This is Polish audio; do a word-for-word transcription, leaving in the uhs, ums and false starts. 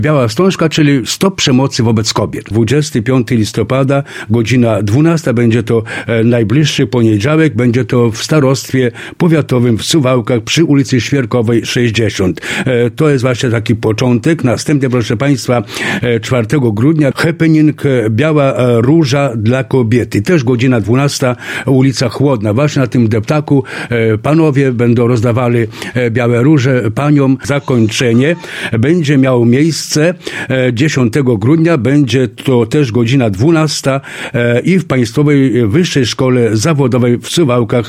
Biała Wstążka, czyli Stop przemocy wobec kobiet. dwudziestego piątego listopada, godzina dwunasta, będzie to e, najbliższy poniedziałek, będzie to w starostwie powiatowym w Suwałkach przy ulicy Świerkowej sześćdziesiąt. E, to jest właśnie taki początek. Następnie, proszę Państwa, e, czwartego grudnia happening e, Biała e, Róża dla kobiety. Też godzina dwunasta, ulica Chłodna. Właśnie na tym deptaku e, panowie będą rozdawali e, białe róże paniom. Zakończenie będzie miało miejsce e, dziesiątego grudnia. Będzie to też godzina dwunasta e, i w Państwowej Wyższej Szkole Zawodowej w Suwałkach